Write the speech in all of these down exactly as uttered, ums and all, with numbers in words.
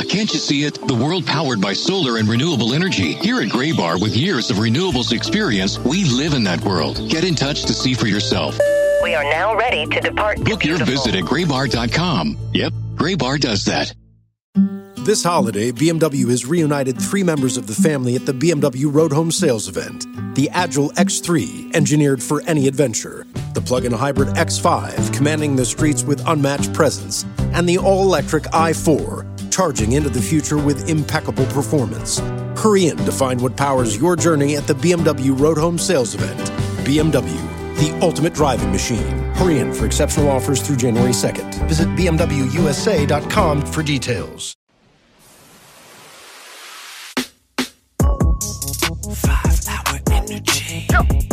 can't you see it? The world powered by solar and renewable energy. Here at Graybar, with years of renewables experience, we live in that world. Get in touch to see for yourself. We are now ready to depart. Book your visit at graybar dot com. Yep, Graybar does that. This holiday, B M W has reunited three members of the family at the B M W Road Home Sales Event. The Agile X three, engineered for any adventure. The plug-in hybrid X five, commanding the streets with unmatched presence. And the all-electric i four, charging into the future with impeccable performance. Hurry in to find what powers your journey at the B M W Road Home Sales Event. B M W, the ultimate driving machine. Hurry in for exceptional offers through January second. Visit b m w u s a dot com for details. Five-hour energy.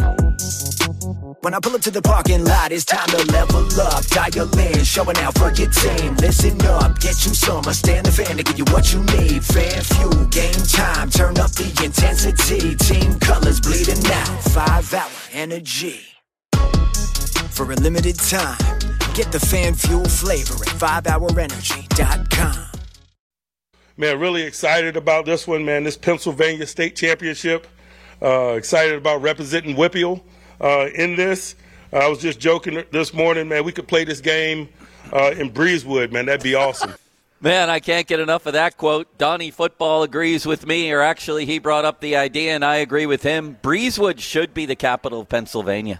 When I pull up to the parking lot, it's time to level up. Dial in, showing out for your team. Listen up, get you some. I stand the fan to give you what you need. Fan fuel, game time, turn up the intensity. Team colors bleeding out. Five-hour energy. For a limited time, get the fan fuel flavor at five hour energy dot com. Man, really excited about this one, man. This Pennsylvania State Championship. Uh, excited about representing Whipple uh, in this. Uh, I was just joking this morning, man. We could play this game uh, in Breezewood, man. That'd be awesome. Man, I can't get enough of that quote. Donnie Football agrees with me, or actually he brought up the idea, and I agree with him. Breezewood should be the capital of Pennsylvania.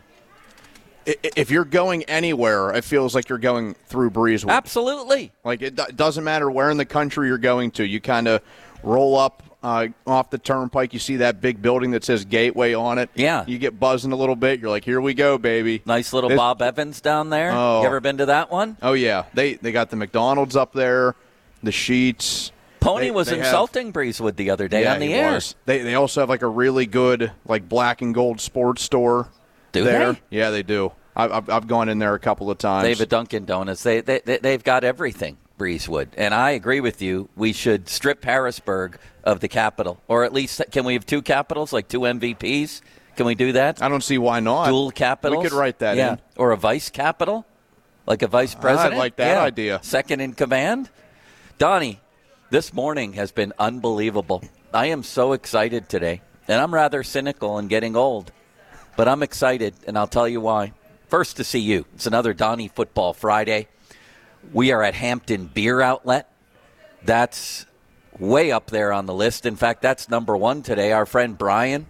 If you're going anywhere, it feels like you're going through Breezewood. Absolutely. Like, it doesn't matter where in the country you're going to. You kind of roll up uh, off the turnpike. You see that big building that says Gateway on it. Yeah. You get buzzing a little bit. You're like, here we go, baby. Nice little this, Bob Evans down there. Oh. You ever been to that one? Oh, yeah. They they got the McDonald's up there, the Sheets. Pony they, was they insulting have, Breezewood the other day yeah, on the he air. Was. They, they also have, like, a really good, like, black and gold sports store. Do there. they? Yeah, they do. I've I've gone in there a couple of times. They have a Dunkin' Donuts. They, they, they, they've got everything, Breezewood. And I agree with you. We should strip Harrisburg of the capital. Or at least, can we have two capitals, like two M V Ps? Can we do that? I don't see why not. Dual capitals? We could write that yeah. in. Or a vice capital? Like a vice president? I like that yeah. idea. Second in command? Donnie, this morning has been unbelievable. I am so excited today. And I'm rather cynical and getting old. But I'm excited, and I'll tell you why. First, to see you. It's another Donnie Football Friday. We are at Hampton Beer Outlet. That's way up there on the list. In fact, that's number one today. Our friend Brian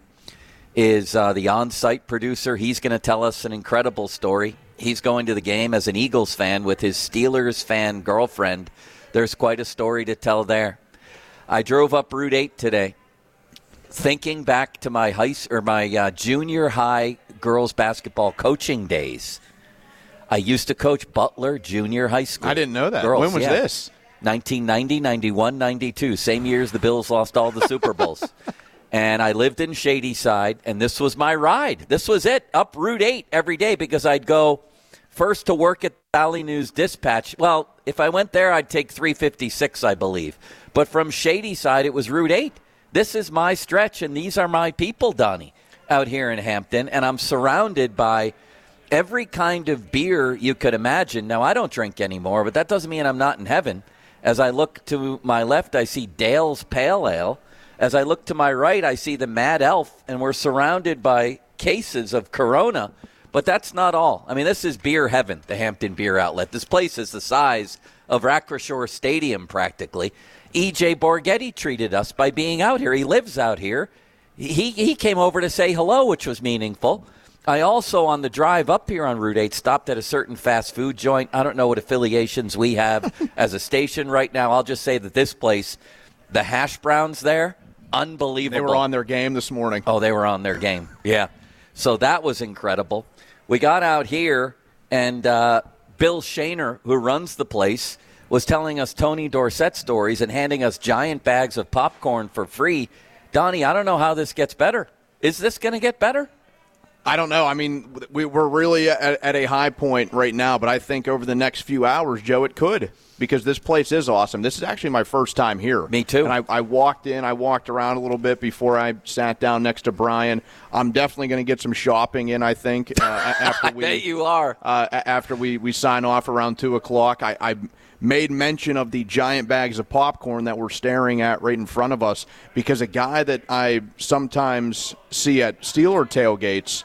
is uh, the on-site producer. He's going to tell us an incredible story. He's going to the game as an Eagles fan with his Steelers fan girlfriend. There's quite a story to tell there. I drove up Route eight today, thinking back to my high or my uh, junior high girls basketball coaching days. I used to coach Butler Junior High School. I didn't know that. Girls, when was yeah. this? nineteen ninety, ninety-one, ninety-two. Same years the Bills lost all the Super Bowls. And I lived in Shadyside, and this was my ride. This was it, up Route eight every day, because I'd go first to work at Valley News Dispatch. Well, if I went there, I'd take three fifty-six, I believe. But from Shadyside, it was Route eight. This is my stretch, and these are my people, Donnie, out here in Hampton. And I'm surrounded by every kind of beer you could imagine. Now, I don't drink anymore, but that doesn't mean I'm not in heaven. As I look to my left, I see Dale's Pale Ale. As I look to my right, I see the Mad Elf, and we're surrounded by cases of Corona. But that's not all. I mean, this is beer heaven, the Hampton Beer Outlet. This place is the size of Acrisure Stadium, practically. E J Borghetti treated us by being out here. He lives out here. He he came over to say hello, which was meaningful. I also, on the drive up here on Route eight, stopped at a certain fast food joint. I don't know what affiliations we have as a station right now. I'll just say that this place, the hash browns there, unbelievable. They were on their game this morning. Oh, they were on their game. Yeah. So that was incredible. We got out here, and uh, Bill Shaner, who runs the place, was telling us Tony Dorsett stories and handing us giant bags of popcorn for free. Donnie, I don't know how this gets better. Is this going to get better? I don't know. I mean, we, we're really at, at a high point right now, but I think over the next few hours, Joe, it could, because this place is awesome. This is actually my first time here. Me too. And I, I walked in, I walked around a little bit before I sat down next to Brian. I'm definitely going to get some shopping in, I think, uh, after we. I bet you are. Uh, after we, we sign off around two o'clock. I, I made mention of the giant bags of popcorn that we're staring at right in front of us, because a guy that I sometimes see at Steeler tailgates,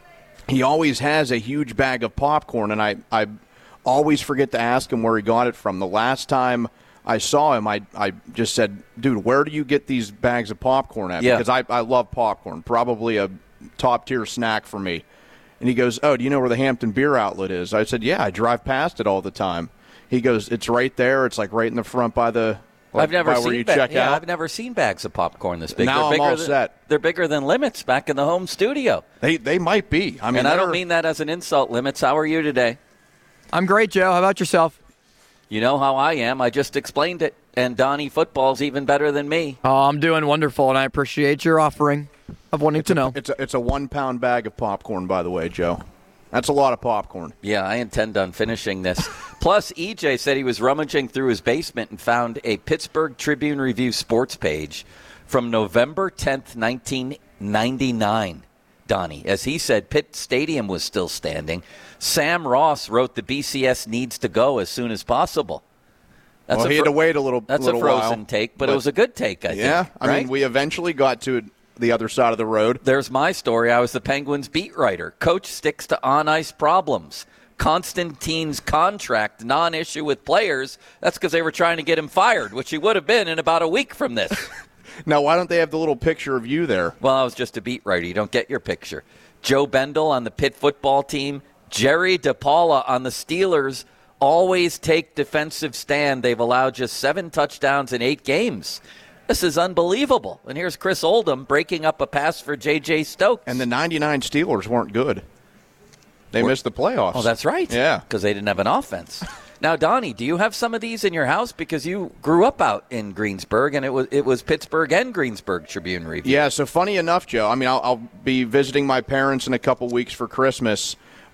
he always has a huge bag of popcorn, and I, I always forget to ask him where he got it from. The last time I saw him, I, I just said, dude, where do you get these bags of popcorn at? Yeah. Because I, I love popcorn, probably a top-tier snack for me. And he goes, oh, do you know where the Hampton Beer Outlet is? I said, yeah, I drive past it all the time. He goes, it's right there. It's like right in the front by the like, I've never by seen where you ba- check yeah, out. I've never seen bags of popcorn this big. Now they're I'm bigger all than, set. They're bigger than Limits back in the home studio. They they might be. I mean, and I don't they're- mean that as an insult, Limits. How are you today? I'm great, Joe. How about yourself? You know how I am. I just explained it. And Donnie football's even better than me. Oh, I'm doing wonderful, and I appreciate your offering of wanting to know. It's a, it's a one-pound bag of popcorn, by the way, Joe. That's a lot of popcorn. Yeah, I intend on finishing this. Plus, E J said he was rummaging through his basement and found a Pittsburgh Tribune Review sports page from November tenth, nineteen ninety-nine. Donnie, as he said, Pitt Stadium was still standing. Sam Ross wrote the B C S needs to go as soon as possible. That's well, a he had fr- to wait a little That's little a frozen while, take, but, but it was a good take, I yeah, think. I right? mean, we eventually got to the other side of the road. There's my story. I was the Penguins beat writer. Coach sticks to on-ice problems. Constantine's contract non-issue with players. That's because they were trying to get him fired, which he would have been in about a week from this. Now, why don't they have the little picture of you there? Well, I was just a beat writer. You don't get your picture. Joe Bendel on the Pitt football team. Jerry DePaula on the Steelers always take defensive stand. They've allowed just seven touchdowns in eight games. This is unbelievable. And here's Chris Oldham breaking up a pass for J J Stokes. And the ninety-nine Steelers weren't good. They We're- missed the playoffs. Oh, that's right. Yeah. Because they didn't have an offense. Now, Donnie, do you have some of these in your house? Because you grew up out in Greensburg, and it was it was Pittsburgh and Greensburg Tribune Review. Yeah, so funny enough, Joe, I mean, I'll, I'll be visiting my parents in a couple weeks for Christmas.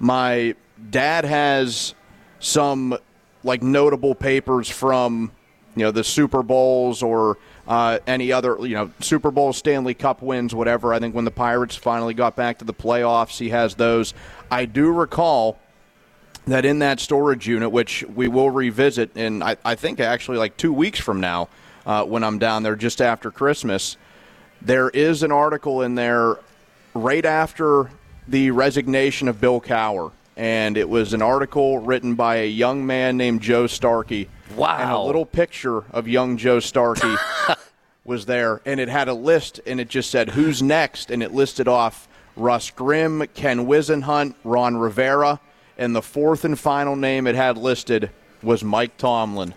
My dad has some, like, notable papers from, you know, the Super Bowls or uh, any other, you know, Super Bowl, Stanley Cup wins, whatever. I think when the Pirates finally got back to the playoffs, he has those. I do recall that in that storage unit, which we will revisit in, I, I think, actually like two weeks from now uh, when I'm down there just after Christmas, there is an article in there right after the resignation of Bill Cowher. And it was an article written by a young man named Joe Starkey. Wow. And a little picture of young Joe Starkey was there. And it had a list, and it just said, who's next? And it listed off Russ Grimm, Ken Wisenhunt, Ron Rivera. And the fourth and final name it had listed was Mike Tomlin.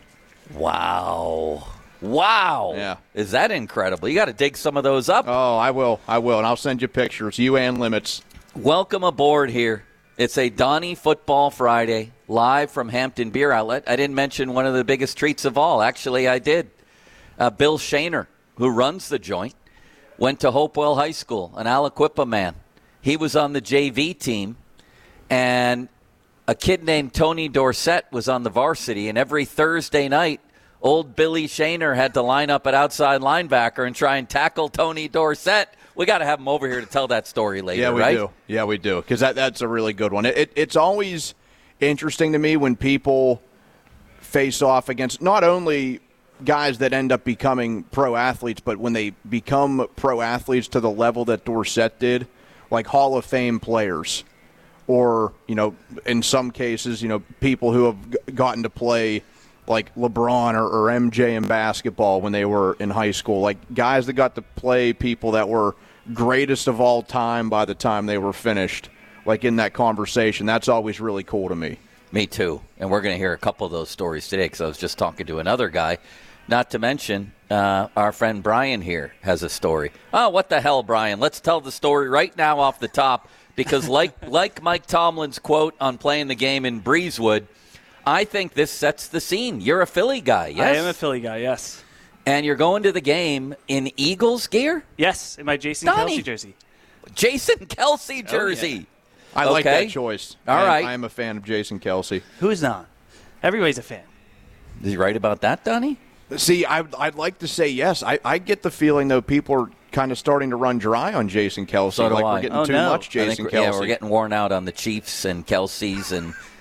Wow. Wow. Yeah. Is that incredible? You got to dig some of those up. Oh, I will. I will. And I'll send you pictures. You and Limits. Welcome aboard here. It's a Donnie Football Friday, live from Hampton Beer Outlet. I didn't mention one of the biggest treats of all. Actually, I did. Uh, Bill Shaner, who runs the joint, went to Hopewell High School, an Aliquippa man. He was on the J V team, and a kid named Tony Dorsett was on the varsity, and every Thursday night, old Billy Shaner had to line up at outside linebacker and try and tackle Tony Dorsett. We got to have him over here to tell that story later, yeah, we right? do. Yeah, we do. Because that, that's a really good one. It, it, it's always interesting to me when people face off against not only guys that end up becoming pro athletes, but when they become pro athletes to the level that Dorsett did, like Hall of Fame players. Or, you know, in some cases, you know, people who have g- gotten to play like LeBron or, or M J in basketball when they were in high school. Like guys that got to play people that were greatest of all time by the time they were finished, like in that conversation. That's always really cool to me. Me too. And we're going to hear a couple of those stories today because I was just talking to another guy. Not to mention, uh, our friend Brian here has a story. Oh, what the hell, Brian? Let's tell the story right now off the top because like like Mike Tomlin's quote on playing the game in Breezewood, I think this sets the scene. You're a Philly guy, yes? I am a Philly guy, yes. And you're going to the game in Eagles gear? Yes, in my Jason Donnie. Kelce jersey. Jason Kelce jersey. I like Okay. that choice. All I, right. I am a fan of Jason Kelce. Who's not? Everybody's a fan. Is he right about that, Donnie? See, I, I'd like to say yes. I, I get the feeling, though, people are kind of starting to run dry on Jason Kelce. So do like I. we're getting Oh, too no. much I think Jason we're- Kelce. Yeah, we're getting worn out on the Chiefs and Kelce's and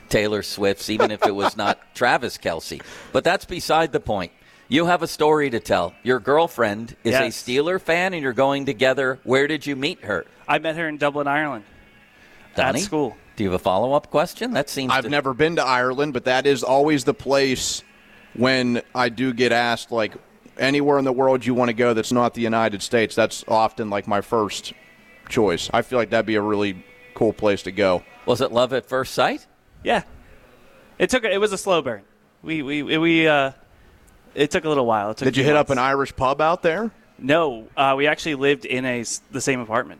Taylor Swift's, even if it was not Travis Kelce. But that's beside the point. You have a story to tell. Your girlfriend is Yes. a Steeler fan, and you're going together. Where did you meet her? I met her in Dublin, Ireland. Donnie? At school. Do you have a follow-up question? That seems I've to... never been to Ireland, but that is always the place when I do get asked, like, anywhere in the world you want to go that's not the United States. That's often, like, my first choice. I feel like that'd be a really cool place to go. Was it love at first sight? Yeah. It took. It was a slow burn. We we we. Uh, it took a little while. It took Did you a few hit up an months. Irish pub out there? No, uh, we actually lived in a s- the same apartment.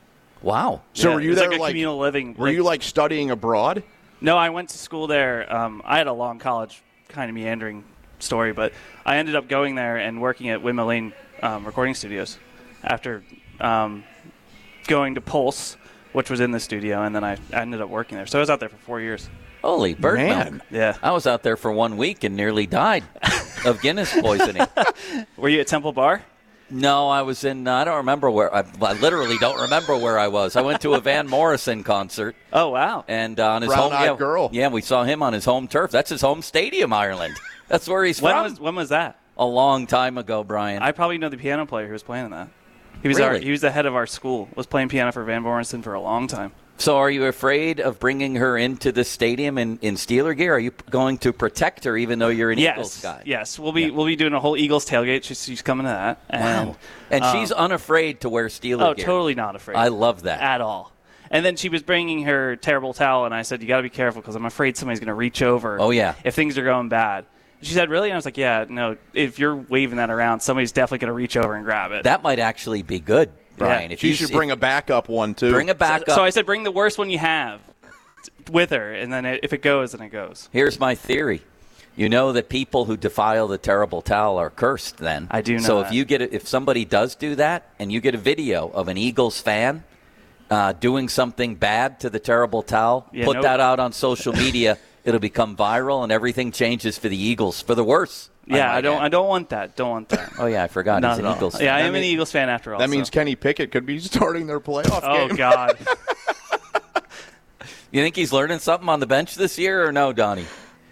Wow. So Yeah, were you it was there like a like communal living? Were you like studying abroad? No, I went to school there. Um, I had a long college, kind of meandering story, but I ended up going there and working at Windmill Lane um, recording studios after um, going to Pulse, which was in the studio, and then I ended up working there. So I was out there for four years. Holy bird Man. milk. Yeah. I was out there for one week and nearly died of Guinness poisoning. Were you at Temple Bar? No, I was in, uh, I don't remember where, I, I literally don't remember where I was. I went to a Van Morrison concert. Oh, wow. And uh, on his Brown home, Eyed yeah, Girl. yeah, we saw him on his home turf. That's his home stadium, Ireland. That's where he's When from. was when was that? A long time ago, Brian. I probably know the piano player who was playing that. He was our, Really? he was the head of our school. Was playing piano for Van Morrison for a long time. So are you afraid of bringing her into the stadium in, in Steeler gear? Are you going to protect her even though you're an yes, Eagles guy? yes. We'll be Yeah. we'll be doing a whole Eagles tailgate. She's, she's coming to that. And, Wow. And um, she's unafraid to wear Steeler oh, gear. totally not afraid. I love that. at all. And then she was bringing her terrible towel, and I said, "You got to be careful because I'm afraid somebody's going to reach over. Oh, yeah. if things are going bad." She said, "Really?" And I was like, "Yeah, no. If you're waving that around, somebody's definitely going to reach over and grab it." That might actually be good, Brian. Yeah. If You you should if- bring a backup one too. bring a backup. So I said, "Bring the worst one you have t- with her, and then it, if it goes, then it goes." Here's my theory. You know that people who defile the terrible towel are cursed then. I do know So that. if you get a, if somebody does do that and you get a video of an Eagles fan uh, doing something bad to the terrible towel, Yeah, put no- that out on social media, it'll become viral and everything changes for the Eagles for the worse. Yeah, might I don't. add. I don't want that. Don't want that. Oh yeah, I forgot. Not He's an at all. Eagles fan. Yeah, I That am an mean- Eagles fan after all. That means so. Kenny Pickett could be starting their playoff Oh game. God. You think he's learning something on the bench this year or no, Donnie?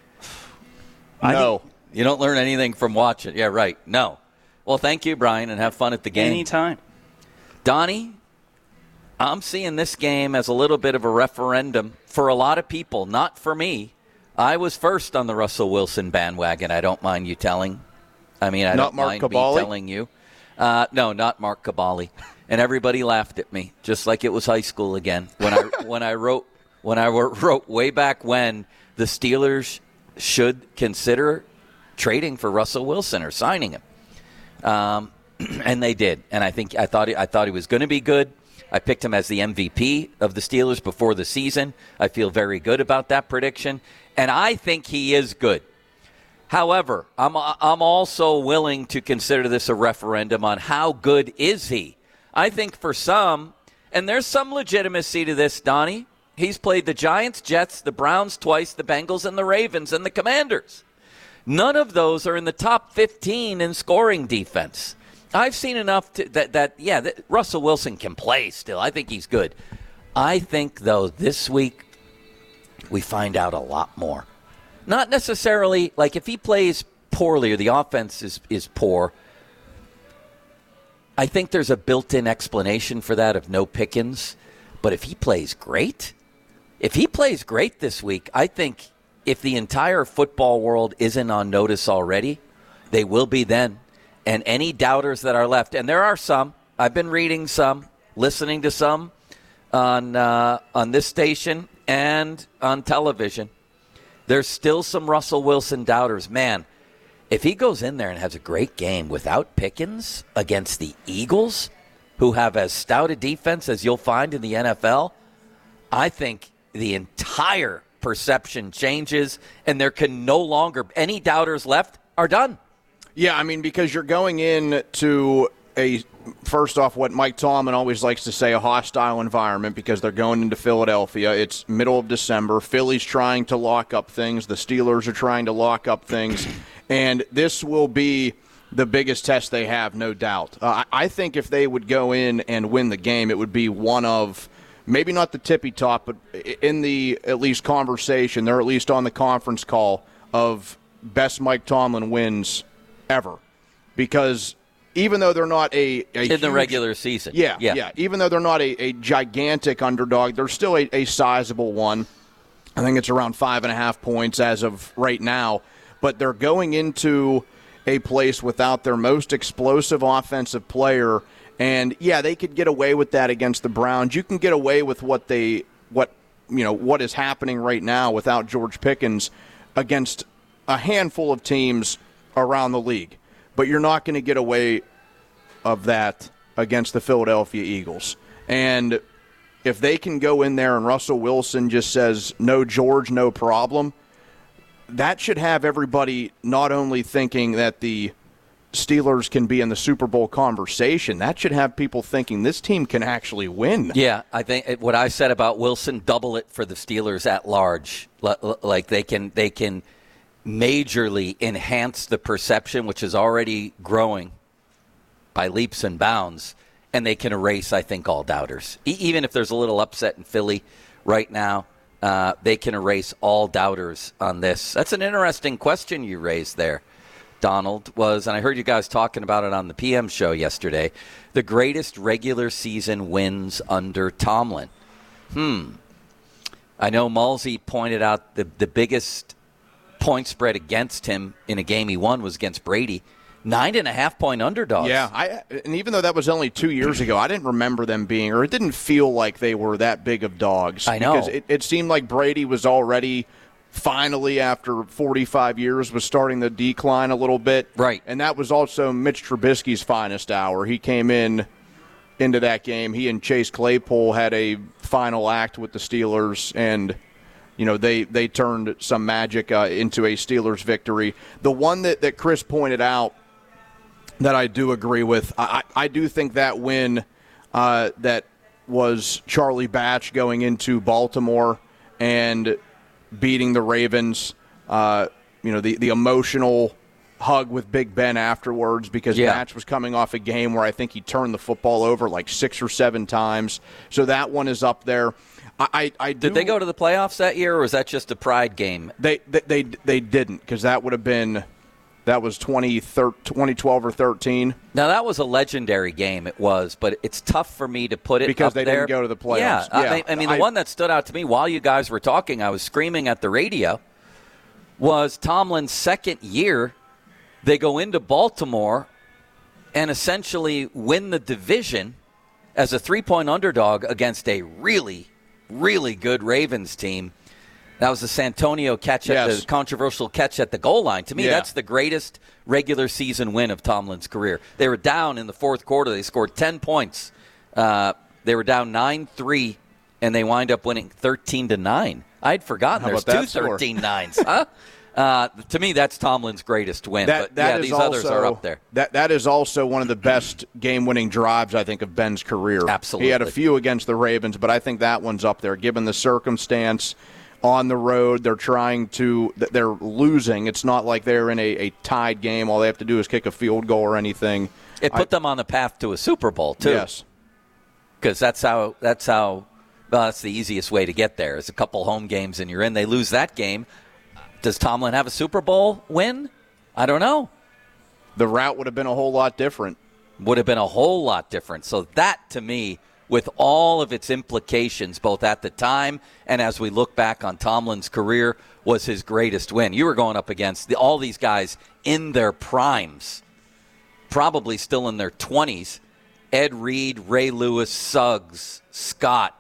No. You don't learn anything from watching. Yeah, right. No. Well, thank you, Brian, and have fun at the game. Anytime. Donnie, I'm seeing this game as a little bit of a referendum for a lot of people, not for me. I was first on the Russell Wilson bandwagon, I don't mind you telling. I mean, I Not don't Mark mind Cabali? me telling you. Uh, no, not Mark Cabali. And everybody laughed at me, just like it was high school again. When I when I wrote when I wrote way back when the Steelers should consider trading for Russell Wilson or signing him. Um, and they did, and I think I thought he, I thought he was going to be good. I picked him as the M V P of the Steelers before the season. I feel very good about that prediction, and I think he is good. However, I'm I'm also willing to consider this a referendum on how good is he. I think for some, and there's some legitimacy to this, Donnie. He's played the Giants, Jets, the Browns twice, the Bengals, and the Ravens, and the Commanders. None of those are in the top fifteen in scoring defense. I've seen enough to, that, that, yeah, that Russell Wilson can play still. I think he's good. I think, though, this week we find out a lot more. Not necessarily, like if he plays poorly or the offense is, is poor, I think there's a built-in explanation for that of no Pickens. But if he plays great, if he plays great this week, I think if the entire football world isn't on notice already, they will be then. And any doubters that are left, and there are some, I've been reading some, listening to some on uh, on this station and on television. There's still some Russell Wilson doubters. Man, if he goes in there and has a great game without Pickens against the Eagles, who have as stout a defense as you'll find in the N F L, I think the entire perception changes, and there can no longer, any doubters left are done. Yeah, I mean, because you're going in to a, first off, what Mike Tomlin always likes to say, a hostile environment, because they're going into Philadelphia. It's middle of December. Philly's trying to lock up things. The Steelers are trying to lock up things. And this will be the biggest test they have, no doubt. Uh, I think if they would go in and win the game, it would be one of maybe not the tippy top, but in the at least conversation, they're at least on the conference call of best Mike Tomlin wins ever. Because even though they're not a, a in huge, the regular season, yeah, yeah, yeah, even though they're not a, a gigantic underdog, they're still a, a sizable one. I think it's around five and a half points as of right now. But they're going into a place without their most explosive offensive player. And yeah, they could get away with that against the Browns. You can get away with what they what you know what is happening right now without George Pickens against a handful of teams around the league. But you're not going to get away of that against the Philadelphia Eagles. And if they can go in there and Russell Wilson just says no George, no problem, that should have everybody not only thinking that the Steelers can be in the Super Bowl conversation, that should have people thinking this team can actually win. Yeah, I think what I said about Wilson, double it for the Steelers at large. Like they can they can majorly enhance the perception, which is already growing by leaps and bounds, and they can erase, I think, all doubters. E- even if there's a little upset in Philly right now, uh, they can erase all doubters on this. That's an interesting question you raised there, Donald, was, and I heard you guys talking about it on the P M show yesterday, the greatest regular season wins under Tomlin. Hmm. I know Mulsey pointed out the, the biggest point spread against him in a game he won was against Brady. Nine and a half point underdogs. Yeah, I, and even though that was only two years ago, I didn't remember them being, or it didn't feel like they were that big of dogs. I know. Because it, it seemed like Brady was already, finally, after forty-five years, was starting to decline a little bit. Right. And that was also Mitch Trubisky's finest hour. He came in into that game. He and Chase Claypool had a final act with the Steelers, and you know, they, they turned some magic uh, into a Steelers victory. The one that, that Chris pointed out that I do agree with, I, I do think that win uh, that was Charlie Batch going into Baltimore and beating the Ravens, uh, you know, the, the emotional hug with Big Ben afterwards, because yeah. Batch was coming off a game where I think he turned the football over like six or seven times. So that one is up there. I, I do, Did they go to the playoffs that year, or was that just a pride game? They they they, they didn't, because that would have been that was twenty twelve or thirteen. Now that was a legendary game. It was, but it's tough for me to put it because up they there. didn't go to the playoffs. Yeah, yeah. I, I mean the I, one that stood out to me while you guys were talking, I was screaming at the radio, was Tomlin's second year. They go into Baltimore and essentially win the division as a three-point underdog against a really, really good Ravens team. That was the Santonio catch, at yes. the controversial catch at the goal line. To me, yeah. that's the greatest regular season win of Tomlin's career. They were down in the fourth quarter. They scored ten points. Uh, they were down nine three, and they wind up winning thirteen to nine. I'd forgotten How there's about two that score? thirteen nines. Huh? Uh, to me, that's Tomlin's greatest win. That, but, that yeah, is these also, others are up there. That That is also one of the best game-winning drives, I think, of Ben's career. Absolutely. He had a few against the Ravens, but I think that one's up there, given the circumstance. On the road, they're trying to – they're losing. It's not like they're in a, a tied game. All they have to do is kick a field goal or anything. It put I, them on the path to a Super Bowl, too. Yes. Because that's how – that's how well, that's the easiest way to get there is a couple home games and you're in. They lose that game. Does Tomlin have a Super Bowl win? I don't know. The route would have been a whole lot different. Would have been a whole lot different. So that, to me, with all of its implications, both at the time and as we look back on Tomlin's career, was his greatest win. You were going up against the, all these guys in their primes, probably still in their twenties. Ed Reed, Ray Lewis, Suggs, Scott,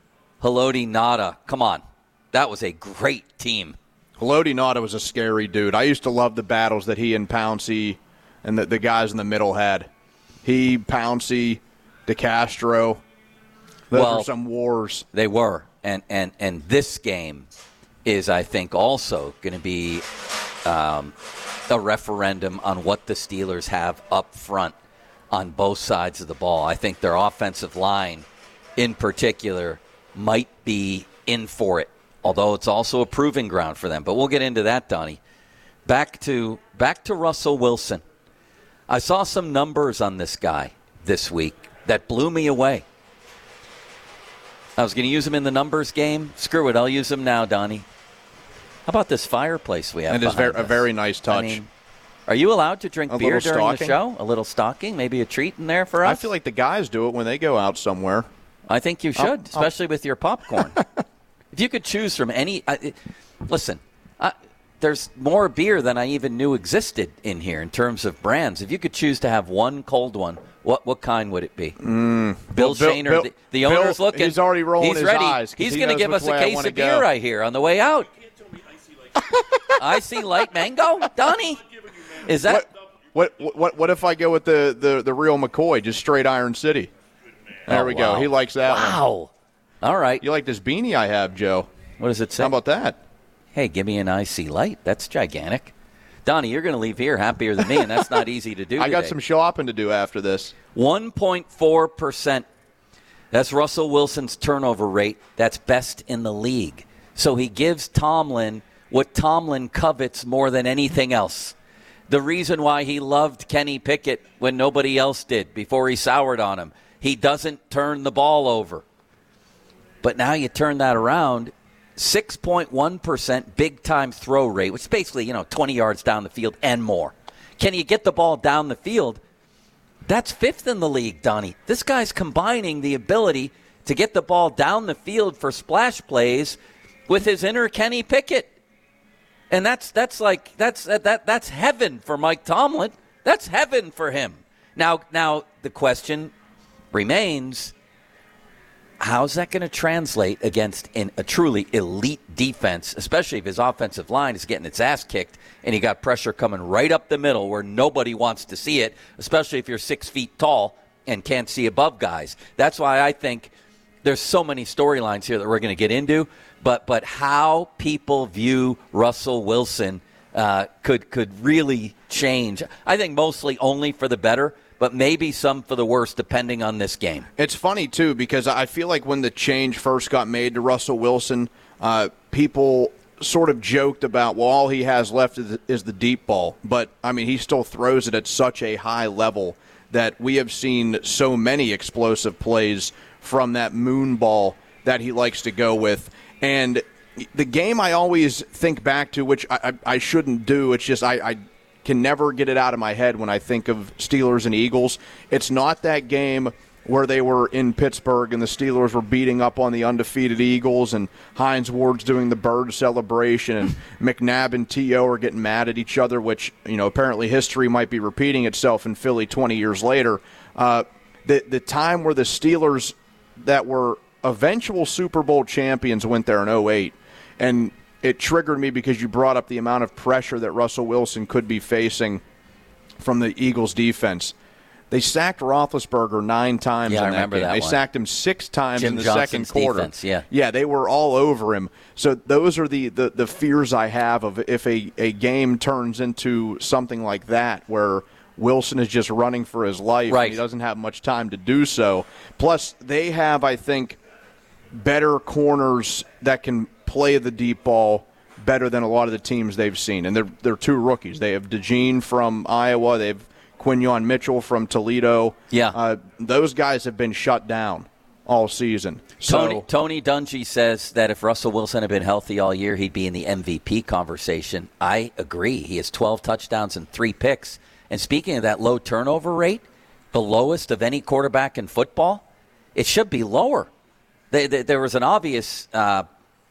Haloti Ngata. Come on. That was a great team. Haloti Ngata was a scary dude. I used to love the battles that he and Pouncey and the, the guys in the middle had. He, Pouncey, DeCastro. Those well, were some wars. They were. And, and, and this game is, I think, also going to be um, a referendum on what the Steelers have up front on both sides of the ball. I think their offensive line in particular might be in for it, although it's also a proving ground for them. But we'll get into that, Donnie. Back to back to Russell Wilson. I saw some numbers on this guy this week that blew me away. I was going to use them in the numbers game. Screw it. I'll use them now, Donnie. How about this fireplace we have? It is very, a very nice touch. I mean, are you allowed to drink a beer during stocking? the show? A little stocking? Maybe a treat in there for us? I feel like the guys do it when they go out somewhere. I think you should, I'll, especially I'll... with your popcorn. If you could choose from any uh, – listen, I, there's more beer than I even knew existed in here in terms of brands. If you could choose to have one cold one, what what kind would it be? Mm. Bill, well, Shaner, Bill, the, the owner's Bill, looking. He's already rolling he's his ready. eyes. He's he going to give us a case of beer right here on the way out. Icy Light Mango? Donnie? Is that – What, what what what if I go with the, the, the real McCoy, just straight Iron City? There oh, we wow. go. He likes that wow. one. Wow. All right. You like this beanie I have, Joe? What does it say? How about that? Hey, give me an Icy Light. That's gigantic. Donnie, you're going to leave here happier than me, and that's not easy to do I today. got some shopping to do after this. one point four percent. That's Russell Wilson's turnover rate. That's best in the league. So he gives Tomlin what Tomlin covets more than anything else. The reason why he loved Kenny Pickett when nobody else did before he soured on him. He doesn't turn the ball over. But now you turn that around, six point one percent big-time throw rate, which is basically, you know, twenty yards down the field and more. Can you get the ball down the field? That's fifth in the league, Donnie. This guy's combining the ability to get the ball down the field for splash plays with his inner Kenny Pickett. And that's that's like that's that that's heaven for Mike Tomlin. That's heaven for him. Now now the question remains, how's that going to translate against in a truly elite defense, especially if his offensive line is getting its ass kicked and you got pressure coming right up the middle where nobody wants to see it, especially if you're six feet tall and can't see above guys. That's why I think there's so many storylines here that we're going to get into, but but how people view Russell Wilson uh, could could really change. I think mostly only for the better, but maybe some for the worse, depending on this game. It's funny, too, because I feel like when the change first got made to Russell Wilson, uh, people sort of joked about, well, all he has left is the, is the deep ball. But, I mean, he still throws it at such a high level that we have seen so many explosive plays from that moon ball that he likes to go with. And the game I always think back to, which I, I, I shouldn't do, it's just I, I can never get it out of my head when I think of Steelers and Eagles. It's not that game where they were in Pittsburgh and the Steelers were beating up on the undefeated Eagles and Hines Ward's doing the bird celebration and McNabb and T O are getting mad at each other, which, you know, apparently history might be repeating itself in Philly twenty years later. Uh, the, the time where the Steelers that were eventual Super Bowl champions went there in oh eight, and it triggered me because you brought up the amount of pressure that Russell Wilson could be facing from the Eagles defense. They sacked Roethlisberger nine times yeah, in I that remember game. that they one. sacked him six times Jim in the Johnson's second quarter. Defense, yeah. yeah, they were all over him. So those are the, the, the fears I have of if a, a game turns into something like that where Wilson is just running for his life right. and he doesn't have much time to do so. Plus, they have, I think, better corners that can play the deep ball better than a lot of the teams they've seen. And they're they're two rookies. They have DeJean from Iowa. They have Quinyon Mitchell from Toledo. Yeah. Uh, those guys have been shut down all season. So, Tony, Tony Dungy says that if Russell Wilson had been healthy all year, he'd be in the M V P conversation. I agree. He has twelve touchdowns and three picks. And speaking of that low turnover rate, the lowest of any quarterback in football, it should be lower. They, they, there was an obvious uh,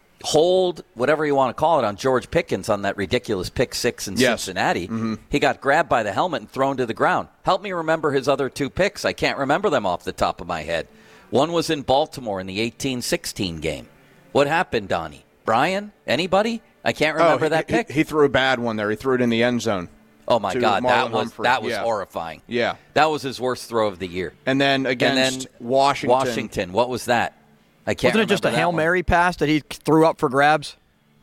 hold, whatever you want to call it, on George Pickens on that ridiculous pick six in yes. Cincinnati. Mm-hmm. He got grabbed by the helmet and thrown to the ground. Help me remember his other two picks. I can't remember them off the top of my head. One was in Baltimore in the eighteen sixteen game. What happened, Donnie? Brian? Anybody? I can't remember oh, he, that pick. He, he threw a bad one there. He threw it in the end zone. Oh, my God. Marlon That was Humphrey. that was yeah. horrifying. Yeah. That was his worst throw of the year. And then against and then Washington. Washington. What was that? I can't Wasn't it just a remember Hail that one. Mary pass that he threw up for grabs?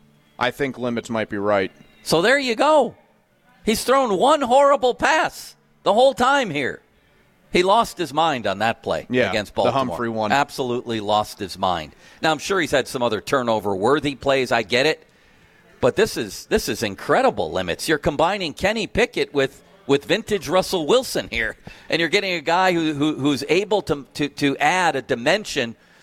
I think Limits might be right. So there you go. He's thrown one horrible pass the whole time here. He lost his mind on that play yeah, against Baltimore. The Humphrey one. Absolutely lost his mind. Now, I'm sure he's had some other turnover-worthy plays. I get it. But this is this is incredible, Limits. You're combining Kenny Pickett with, with vintage Russell Wilson here, and you're getting a guy who, who who's able to, to, to add a dimension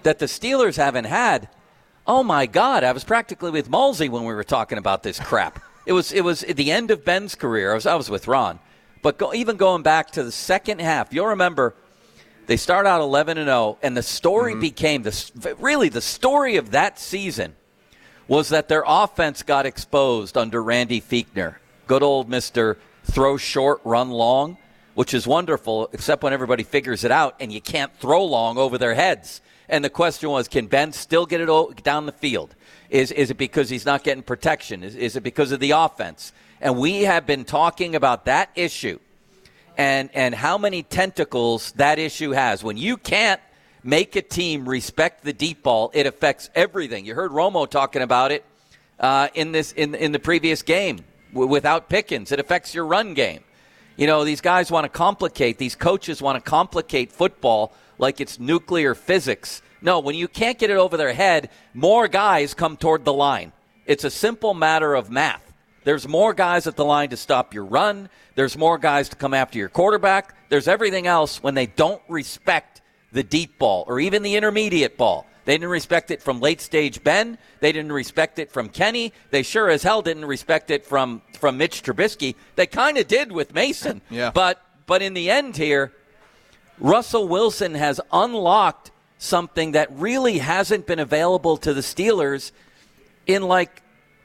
that the Steelers haven't had. Oh, my God. I was practically with Malsey when we were talking about this crap. It was it was at the end of Ben's career. I was, I was with Ron. But go, even going back to the second half, you'll remember they start out eleven and oh, and the story mm-hmm. became, the really the story of that season was that their offense got exposed under Randy Fichtner. Good old Mister Throw short, run long, which is wonderful, except when everybody figures it out and you can't throw long over their heads. And the question was, can Ben still get it down the field? Is is it because he's not getting protection? Is, is it because of the offense? And we have been talking about that issue and, and how many tentacles that issue has. When you can't make a team respect the deep ball, it affects everything. You heard Romo talking about it uh, in this in in the previous game w- without Pickens. It affects your run game. You know, these guys want to complicate, these coaches want to complicate football like it's nuclear physics. No, when you can't get it over their head, more guys come toward the line. It's a simple matter of math. There's more guys at the line to stop your run. There's more guys to come after your quarterback. There's everything else when they don't respect the deep ball or even the intermediate ball. They didn't respect it from late-stage Ben. They didn't respect it from Kenny. They sure as hell didn't respect it from, from Mitch Trubisky. They kind of did with Mason. yeah. But but in the end here, Russell Wilson has unlocked something that really hasn't been available to the Steelers in like,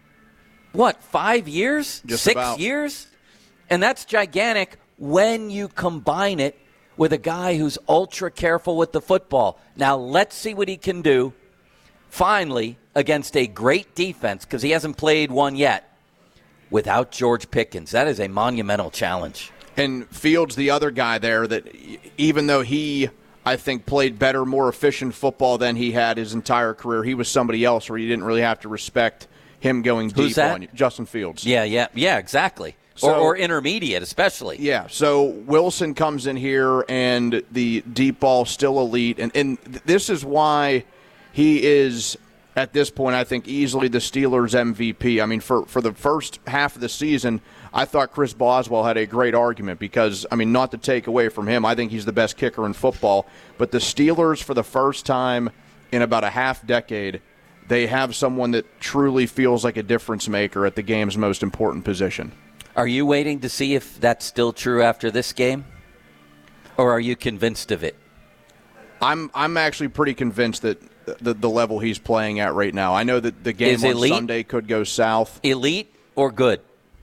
what, five years? Just Six about. years? And that's gigantic when you combine it with a guy who's ultra careful with the football. Now let's see what he can do finally against a great defense, because he hasn't played one yet, without George Pickens. That is a monumental challenge. And Fields, the other guy there, that even though he, I think, played better, more efficient football than he had his entire career, he was somebody else where you didn't really have to respect him going Who's deep that? on you. Justin Fields. Yeah, yeah, yeah, exactly. So, or, or intermediate, especially. Yeah, so Wilson comes in here, and the deep ball still elite. And, and this is why he is, at this point, I think, easily the Steelers' M V P. I mean, for, for the first half of the season, I thought Chris Boswell had a great argument because, I mean, not to take away from him, I think he's the best kicker in football. But the Steelers, for the first time in about a half decade, they have someone that truly feels like a difference maker at the game's most important position. Are you waiting to see if that's still true after this game? Or are you convinced of it? I'm I'm actually pretty convinced that the, the level he's playing at right now. I know that the game Is on elite? Sunday could go south. Elite or good?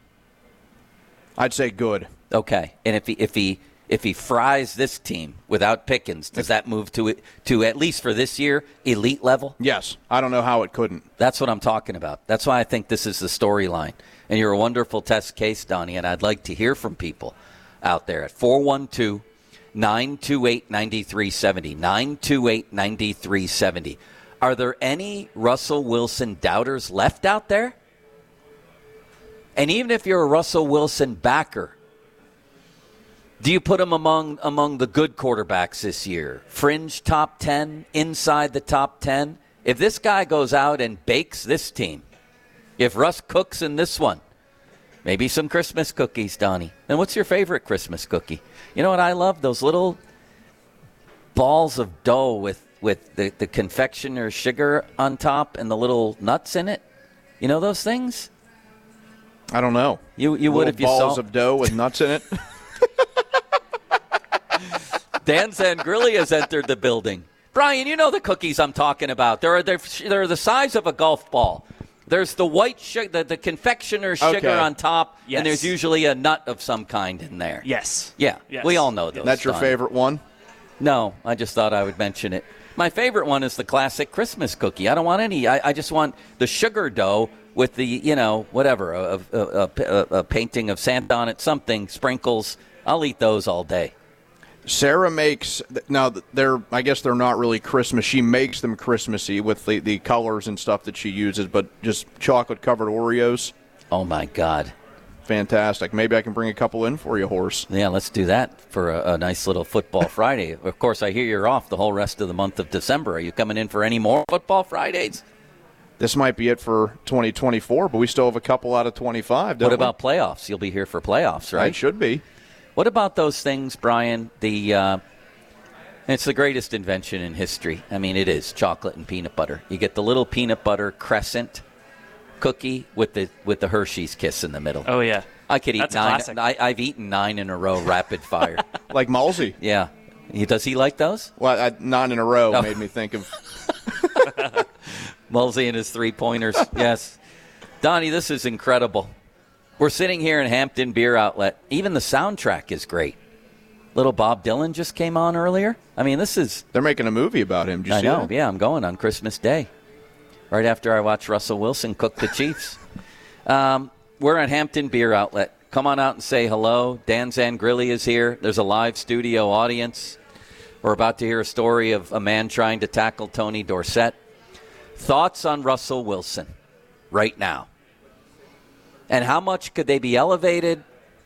I'd say good. Okay. And if he if he if he fries this team without Pickens, does that move to it to at least for this year elite level? Yes. I don't know how it couldn't. That's what I'm talking about. That's why I think this is the storyline. And you're a wonderful test case, Donnie, and I'd like to hear from people out there at four one two, nine two eight, nine three seven zero, nine two eight, nine three seven zero. Are there any Russell Wilson doubters left out there? And even if you're a Russell Wilson backer, do you put him among among the good quarterbacks this year? Fringe top ten, inside the top ten? If this guy goes out and bakes this team, if Russ cooks in this one, maybe some Christmas cookies, Donnie. And what's your favorite Christmas cookie? You know what I love? Those little balls of dough with, with the, the confectioner's sugar on top and the little nuts in it. You know those things? I don't know. You you would if you balls saw of dough with nuts in it. Dan Zangrilli has entered the building. Brian, you know the cookies I'm talking about. They're they're, they're the size of a golf ball. There's the white sugar, the, the confectioner's Okay. sugar on top, Yes. and there's usually a nut of some kind in there. Yes. Yeah, Yes. we all know those. That's your Donnie. favorite one? No, I just thought I would mention it. My favorite one is the classic Christmas cookie. I don't want any. I, I just want the sugar dough with the, you know, whatever, a, a, a, a, a painting of Santa on it, something, sprinkles. I'll eat those all day. Sarah makes, now they're, I guess they're not really Christmas. She makes them Christmassy with the, the colors and stuff that she uses, but just chocolate-covered Oreos. Oh, my God. Fantastic. Maybe I can bring a couple in for you, Horse. Yeah, let's do that for a, a nice little Football Friday. Of course, I hear you're off the whole rest of the month of December. Are you coming in for any more Football Fridays? This might be it for twenty twenty-four, but we still have a couple out of twenty-five, don't What we? about playoffs? You'll be here for playoffs, right? It should be. What about those things, Brian? The uh, It's the greatest invention in history. I mean, it is chocolate and peanut butter. You get the little peanut butter crescent cookie with the with the Hershey's Kiss in the middle. Oh, yeah. I could eat That's a nine. classic. I, I've eaten nine in a row, rapid fire. Like Malsey. Yeah. He, does he like those? Well, I, nine in a row Oh. made me think of Mulsey and his three-pointers. Yes. Donnie, this is incredible. We're sitting here in Hampton Beer Outlet. Even the soundtrack is great. Little Bob Dylan just came on earlier. I mean, this is... They're making a movie about him. Did you I see know. that? Yeah, I'm going on Christmas Day. Right after I watch Russell Wilson cook the Chiefs. Um, we're at Hampton Beer Outlet. Come on out and say hello. Dan Zangrilli is here. There's a live studio audience. We're about to hear a story of a man trying to tackle Tony Dorsett. Thoughts on Russell Wilson right now? And how much could they be elevated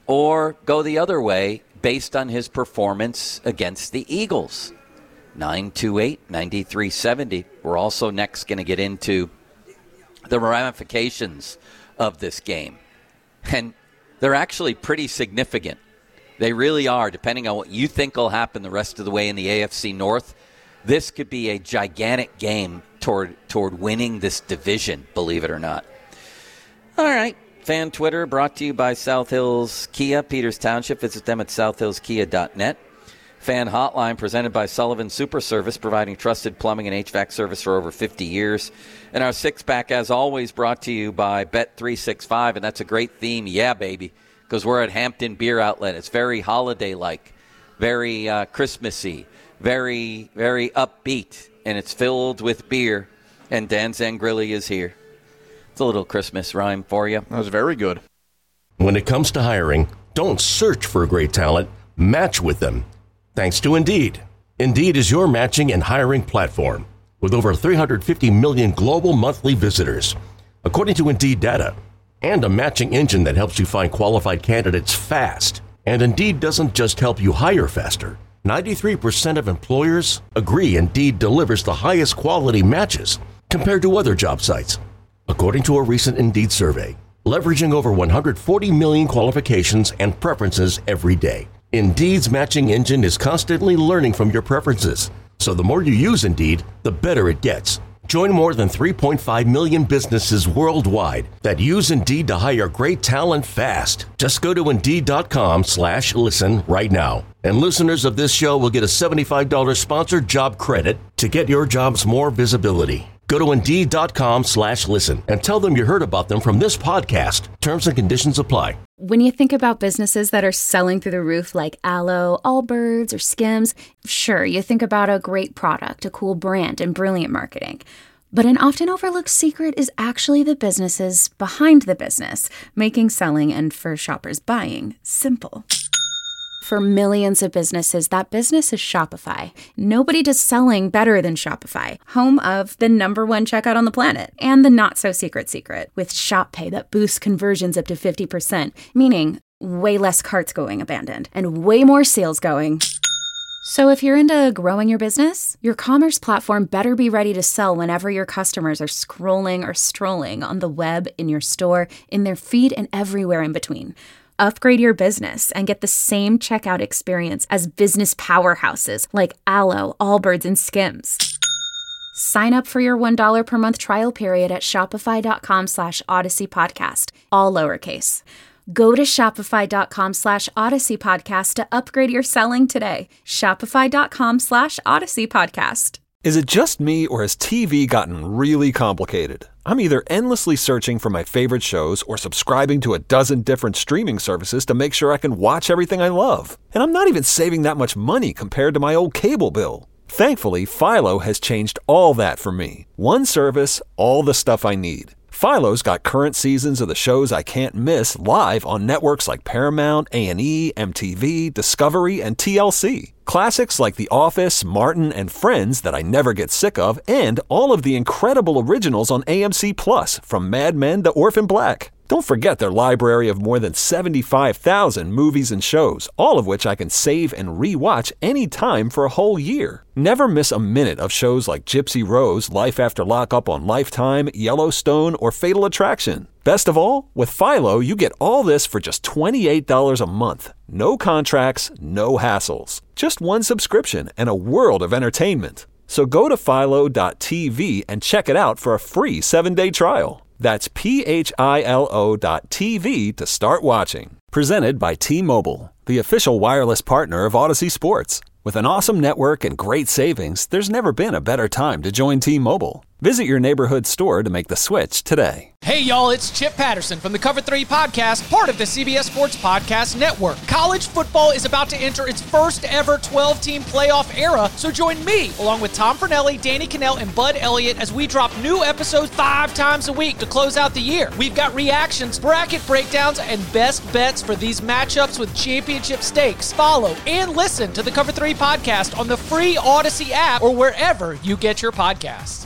or go the other way based on his performance against the Eagles? nine two eight, nine three seven zero. We're also next going to get into the ramifications of this game. And they're actually pretty significant. They really are, depending on what you think will happen the rest of the way in the A F C North. This could be a gigantic game toward toward winning this division, believe it or not. All right. Fan Twitter brought to you by South Hills Kia, Peters Township. Visit them at south hills kia dot net. Fan Hotline presented by Sullivan Super Service, providing trusted plumbing and H V A C service for over fifty years. And our six-pack, as always, brought to you by Bet three sixty-five, and that's a great theme, yeah, baby, because we're at Hampton Beer Outlet. It's very holiday-like, very uh, Christmassy, very, very upbeat, and it's filled with beer, and Dan Zangrilli is here. It's a little Christmas rhyme for you. That was very good. When it comes to hiring, don't search for great talent, match with them. Thanks to Indeed. Indeed is your matching and hiring platform with over three hundred fifty million global monthly visitors, according to Indeed data, and a matching engine that helps you find qualified candidates fast. And Indeed doesn't just help you hire faster. ninety-three percent of employers agree Indeed delivers the highest quality matches compared to other job sites, according to a recent Indeed survey, leveraging over one hundred forty million qualifications and preferences every day. Indeed's matching engine is constantly learning from your preferences, so the more you use Indeed, the better it gets. Join more than three point five million businesses worldwide that use Indeed to hire great talent fast. Just go to Indeed.com slash listen right now. And listeners of this show will get a seventy-five dollars sponsored job credit to get your jobs more visibility. Go to Indeed.com slash listen and tell them you heard about them from this podcast. Terms and conditions apply. When you think about businesses that are selling through the roof like Aloe, Allbirds, or Skims, sure, you think about a great product, a cool brand, and brilliant marketing. But an often overlooked secret is actually the businesses behind the business, making selling and, for shoppers, buying simple. For millions of businesses, that business is Shopify. Nobody does selling better than Shopify, home of the number one checkout on the planet and the not-so-secret secret with Shop Pay that boosts conversions up to fifty percent, meaning way less carts going abandoned and way more sales going. So if you're into growing your business, your commerce platform better be ready to sell whenever your customers are scrolling or strolling on the web, in your store, in their feed, and everywhere in between. Upgrade your business and get the same checkout experience as business powerhouses like Aloe, Allbirds, and Skims. Sign up for your one dollar per month trial period at shopify.com slash Odyssey Podcast, all lowercase. Go to shopify.com slash Odyssey Podcast to upgrade your selling today. Shopify.com slash Odyssey Podcast. Is it just me, or has T V gotten really complicated? I'm either endlessly searching for my favorite shows or subscribing to a dozen different streaming services to make sure I can watch everything I love. And I'm not even saving that much money compared to my old cable bill. Thankfully, Philo has changed all that for me. One service, all the stuff I need. Philo's got current seasons of the shows I can't miss live on networks like Paramount, A and E, M T V, Discovery, and T L C. Classics like The Office, Martin, and Friends that I never get sick of, and all of the incredible originals on A M C Plus, from Mad Men to Orphan Black. Don't forget their library of more than seventy-five thousand movies and shows, all of which I can save and re-watch anytime for a whole year. Never miss a minute of shows like Gypsy Rose, Life After Lockup on Lifetime, Yellowstone, or Fatal Attraction. Best of all, with Philo, you get all this for just twenty-eight dollars a month. No contracts, no hassles. Just one subscription and a world of entertainment. So go to philo dot t v and check it out for a free seven-day trial. That's P H I L O dot T V to start watching. Presented by T-Mobile, the official wireless partner of Odyssey Sports. With an awesome network and great savings, there's never been a better time to join T-Mobile. Visit your neighborhood store to make the switch today. Hey, y'all, it's Chip Patterson from the Cover three Podcast, part of the C B S Sports Podcast Network. College football is about to enter its first ever twelve-team playoff era, so join me, along with Tom Fornelli, Danny Cannell, and Bud Elliott, as we drop new episodes five times a week to close out the year. We've got reactions, bracket breakdowns, and best bets for these matchups with championship stakes. Follow and listen to the Cover three Podcast on the free Odyssey app or wherever you get your podcasts.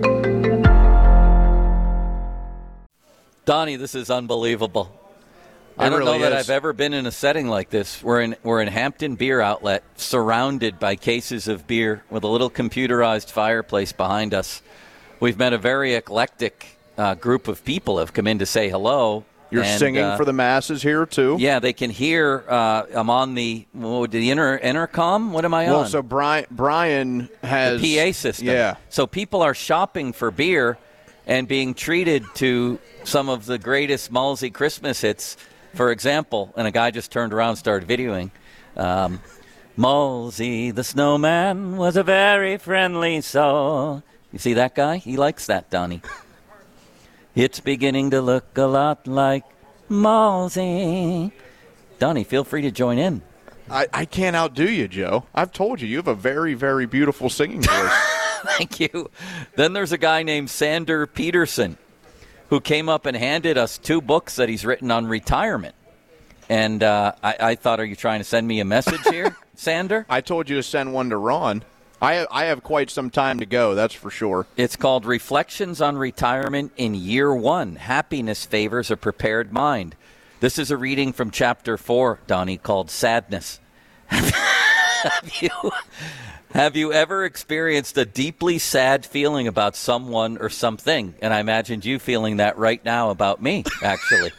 Donnie, this is unbelievable. It I don't really know that is. I've ever been in a setting like this. We're in we're in Hampton Beer Outlet, surrounded by cases of beer with a little computerized fireplace behind us. We've met a very eclectic uh, group of people have come in to say hello. You're and, singing uh, for the masses here, too? Yeah, they can hear. Uh, I'm on the what, the inter, intercom. What am I well, on? Well, so Brian, Brian has... The P A system. Yeah. So people are shopping for beer and being treated to some of the greatest Mullsy Christmas hits. For example, and a guy just turned around and started videoing. Um, Mullsy the snowman was a very friendly soul. You see that guy? He likes that, Donnie. It's beginning to look a lot like Mullsy. Donnie, feel free to join in. I, I can't outdo you, Joe. I've told you, you have a very, very beautiful singing voice. Thank you. Then there's a guy named Sander Peterson who came up and handed us two books that he's written on retirement. And uh, I, I thought, are you trying to send me a message here, Sander? I told you to send one to Ron. I have, I have quite some time to go, that's for sure. It's called Reflections on Retirement in Year One. Happiness Favors a Prepared Mind. This is a reading from Chapter four, Donnie, called Sadness. have, you, have you ever experienced a deeply sad feeling about someone or something? And I imagined you feeling that right now about me, actually.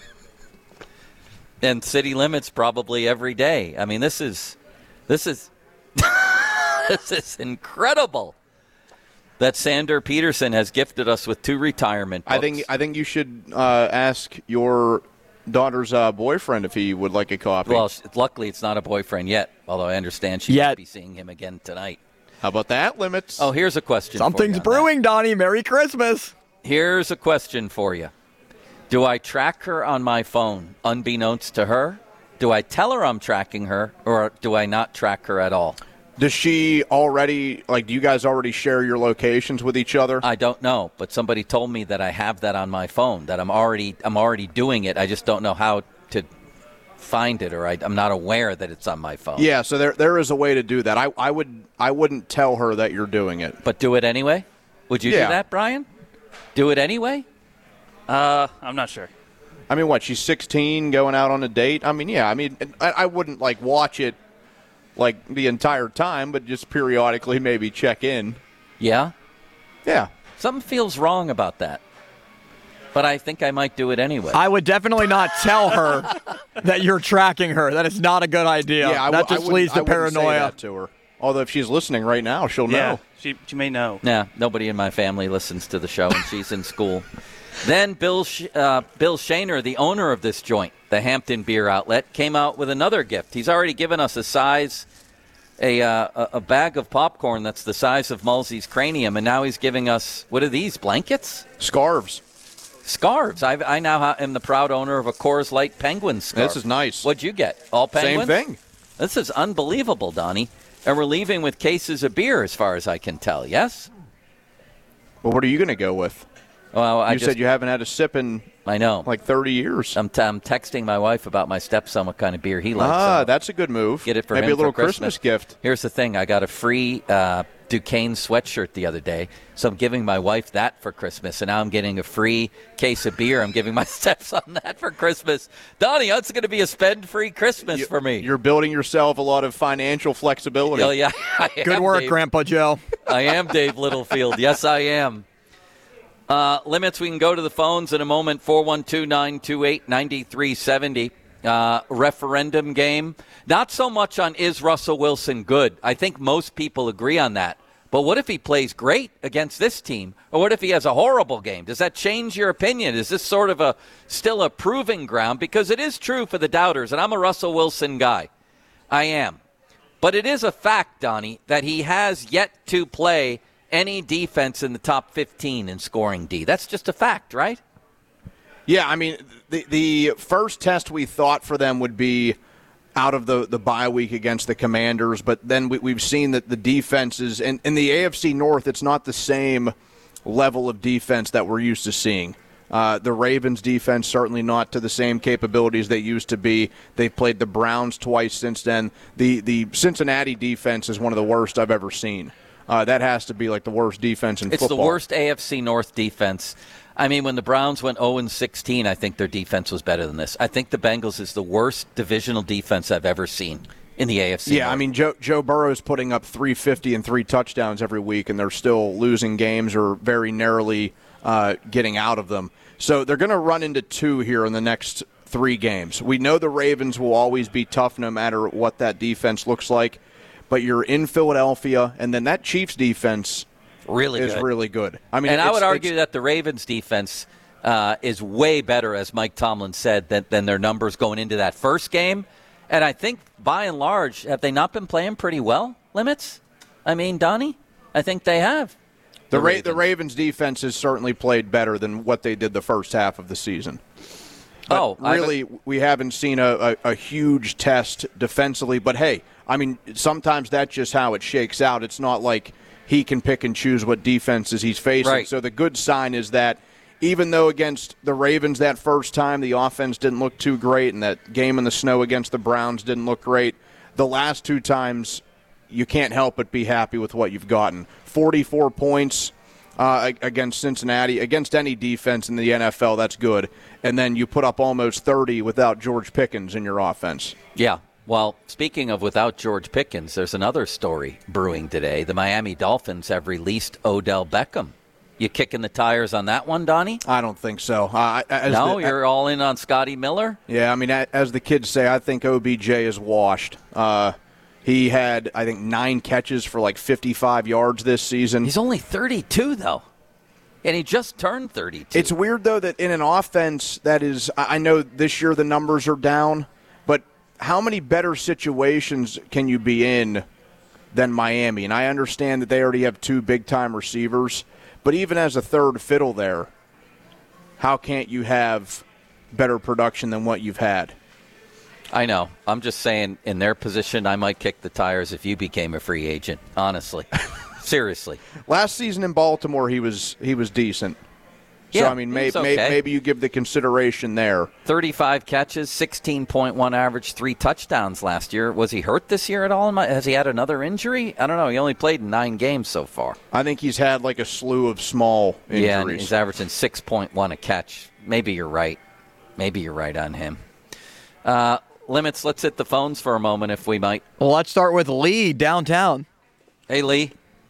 And City Limits probably every day. I mean, this is... This is... This is incredible that Sander Peterson has gifted us with two retirement books. I think I think you should uh, ask your daughter's uh, boyfriend if he would like a copy. Well, luckily it's not a boyfriend yet, although I understand she Yet. might be seeing him again tonight. How about that, Limits? Oh, here's a question Something's for you. brewing, Donnie. Merry Christmas. Here's a question for you. Do I track her on my phone unbeknownst to her? Do I tell her I'm tracking her, or do I not track her at all? Does she already, like, do you guys already share your locations with each other? I don't know, but somebody told me that I have that on my phone, that I'm already I'm already doing it. I just don't know how to find it, or I, I'm not aware that it's on my phone. Yeah, so there there is a way to do that. I, I, would, I wouldn't tell her that you're doing it. But do it anyway? Would you Yeah. do that, Brian? Do it anyway? Uh, I'm not sure. I mean, what, she's sixteen, going out on a date? I mean, yeah, I mean, I, I wouldn't, like, watch it like the entire time, but just periodically maybe check in. Yeah? Yeah. Something feels wrong about that. But I think I might do it anyway. I would definitely not tell her that you're tracking her. That is not a good idea. Yeah, I that w- I just wouldn't- leads I to wouldn't say paranoia. that to her. Although if she's listening right now, she'll Yeah, know. she, she may know. Yeah, nobody in my family listens to the show, and she's in school. Then Bill Sh- uh, Bill Shaner, the owner of this joint, the Hampton Beer Outlet, came out with another gift. He's already given us a size, a uh, a bag of popcorn that's the size of Mullsy's cranium, and now he's giving us, what are these, blankets? Scarves. Scarves. I've, I now ha- am the proud owner of a Coors Light Penguin scarf. This is nice. What'd you get? All penguins? Same thing. This is unbelievable, Donnie. And we're leaving with cases of beer, as far as I can tell, yes? Well, what are you going to go with? Well, I you just, said you haven't had a sip in I know. Like thirty years. I'm, t- I'm texting my wife about my stepson what kind of beer he likes. Ah, so that's a good move. Get it for Maybe him a little for Christmas. Christmas gift. Here's the thing. I got a free uh, Duquesne sweatshirt the other day, so I'm giving my wife that for Christmas, and now I'm getting a free case of beer. I'm giving my stepson that for Christmas. Donnie, it's going to be a spend-free Christmas you, for me. You're building yourself a lot of financial flexibility. Oh, yeah, I Good am, work, Dave. Grandpa Joe. I am Dave Littlefield. Yes, I am. Uh, limits, we can go to the phones in a moment. four one two, nine two eight, nine three seven zero. Uh, referendum game. Not so much on is Russell Wilson good. I think most people agree on that. But what if he plays great against this team? Or what if he has a horrible game? Does that change your opinion? Is this sort of a still a proving ground? Because it is true for the doubters, and I'm a Russell Wilson guy. I am. But it is a fact, Donnie, that he has yet to play any defense in the top fifteen in scoring D. That's just a fact, right? Yeah, I mean, the the first test we thought for them would be out of the, the bye week against the Commanders, but then we, we've seen that the defenses, and in the A F C North, it's not the same level of defense that we're used to seeing. Uh, the Ravens' defense certainly not to the same capabilities they used to be. They've played the Browns twice since then. The, the Cincinnati defense is one of the worst I've ever seen. Uh, that has to be like the worst defense in it's football. It's the worst A F C North defense. I mean, when the Browns went oh and sixteen, I think their defense was better than this. I think the Bengals is the worst divisional defense I've ever seen in the A F C Yeah, North. I mean, Joe, Joe Burrow's putting up three fifty and three touchdowns every week, and they're still losing games or very narrowly uh, getting out of them. So they're going to run into two here in the next three games. We know the Ravens will always be tough no matter what that defense looks like. But you're in Philadelphia, and then that Chiefs defense really is good. really good. I mean, and I it's, would argue it's, that the Ravens defense uh, is way better, as Mike Tomlin said, than, than their numbers going into that first game. And I think, by and large, have they not been playing pretty well, Limits? I mean, Donnie, I think they have. The, the, Ra- Ravens. the Ravens defense has certainly played better than what they did the first half of the season. But oh, really, haven't... we haven't seen a, a, a huge test defensively. But, hey, I mean, sometimes that's just how it shakes out. It's not like he can pick and choose what defenses he's facing. Right. So the good sign is that even though against the Ravens that first time the offense didn't look too great and that game in the snow against the Browns didn't look great, the last two times you can't help but be happy with what you've gotten. forty-four points uh, against Cincinnati. Against any defense in the N F L, that's good. And then you put up almost thirty without George Pickens in your offense. Yeah. Well, speaking of without George Pickens, there's another story brewing today. The Miami Dolphins have released Odell Beckham. You kicking the tires on that one, Donnie? I don't think so. Uh, no, the, you're all in on Scotty Miller? Yeah, I mean, as the kids say, I think O B J is washed. Uh, he had, I think, nine catches for like fifty-five yards this season. He's only thirty-two, though. And he just turned thirty-two. It's weird, though, that in an offense that is, I know this year the numbers are down, but how many better situations can you be in than Miami? And I understand that they already have two big-time receivers, but even as a third fiddle there, how can't you have better production than what you've had? I know. I'm just saying, in their position, I might kick the tires if you became a free agent, honestly. Seriously. Last season in Baltimore, he was he was decent. So, yeah, I mean, may, okay. may, maybe you give the consideration there. thirty-five catches, sixteen point one average, three touchdowns last year. Was he hurt this year at all? Has he had another injury? I don't know. He only played in nine games so far. I think he's had like a slew of small injuries. Yeah, and he's averaging six point one a catch. Maybe you're right. Maybe you're right on him. Uh, Limits, let's hit the phones for a moment if we might. Well, let's start with Lee downtown. Hey, Lee.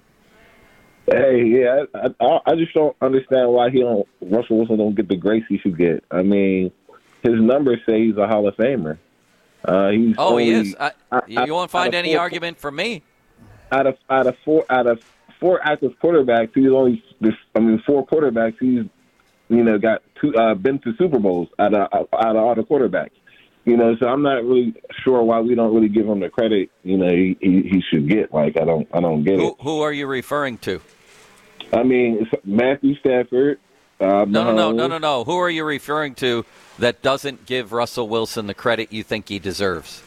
Hey, yeah, I, I, I just don't understand why he don't Russell Wilson don't get the grace he should get. I mean, his numbers say he's a Hall of Famer. Uh, he's oh, only, he is. I, you out, won't find any four, argument from me. Out of out of four out of four active quarterbacks, he's only this. I mean, four quarterbacks. He's you know got two uh, been to Super Bowls out of out of all the quarterbacks. You know, so I'm not really sure why we don't really give him the credit. You know, he he, he should get. Like I don't I don't get who, it. Who are you referring to? I mean, it's Matthew Stafford. Uh, no, no, no, no, no, no. Who are you referring to that doesn't give Russell Wilson the credit you think he deserves?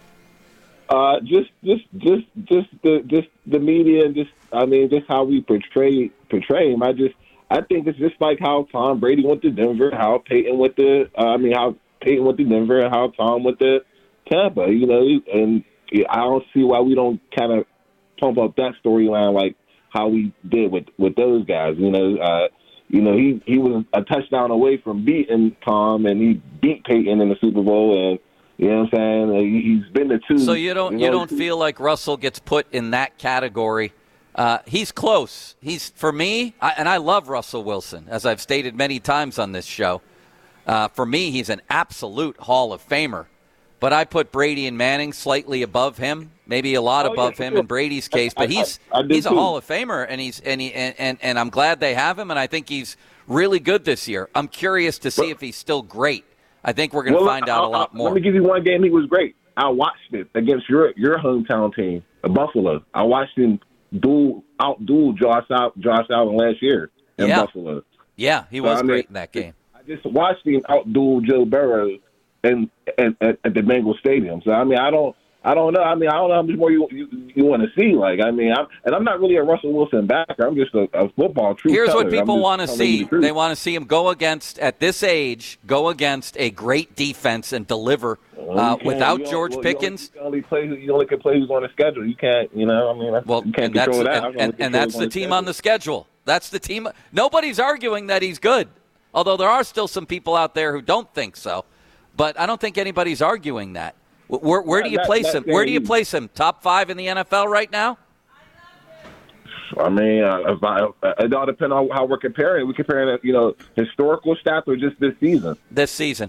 Uh, just, just, just, just the, just the media, and just, I mean, just how we portray portray him. I just, I think it's just like how Tom Brady went to Denver, how Peyton went to, uh, I mean, how Peyton went to Denver, and how Tom went to Tampa. You know, and I don't see why we don't kind of pump up that storyline like how we did with, with those guys. You know, uh, you know, he, he was a touchdown away from beating Tom, and he beat Peyton in the Super Bowl, and you know what I'm saying? He's been the two. So you don't you, know, you don't feel like Russell gets put in that category? Uh, he's close. He's for me, I, and I love Russell Wilson, as I've stated many times on this show. Uh, for me, he's an absolute Hall of Famer. But I put Brady and Manning slightly above him, maybe a lot oh, above yeah, him sure. in Brady's case. But I, he's I, I he's a too. Hall of Famer, and he's and he and, and, and I'm glad they have him, and I think he's really good this year. I'm curious to see well, if he's still great. I think we're going to well, find out I'll, a lot I'll, more. Let me give you one game he was great. I watched it against your your hometown team, Buffalo. I watched him duel outduel Josh out Josh Allen last year in yeah. Buffalo. Yeah, he was so, I mean, great in that game. I just watched him outduel Joe Burrow in at, at, at the Bengals Stadium. So I mean, I don't. I don't know. I mean, I don't know how much more you you, you want to see. Like, I mean, I'm, and I'm not really a Russell Wilson backer. I'm just a, a football truth Here's teller. what people want to see. The they want to see him go against, at this age, go against a great defense and deliver uh, without George well, Pickens. You only, you, only play, you only can play who's on the schedule. You can't, you know, I mean, well, you can't and control that's, that. And, and, and that's the team schedule. on the schedule. That's the team. Nobody's arguing that he's good, although there are still some people out there who don't think so. But I don't think anybody's arguing that. Where, where do you that, place that, him? that Where do you place him? Top five in the N F L right now? I mean, uh, if I, it all depends on how we're comparing. We're comparing, you know, historical stats or just this season. This season.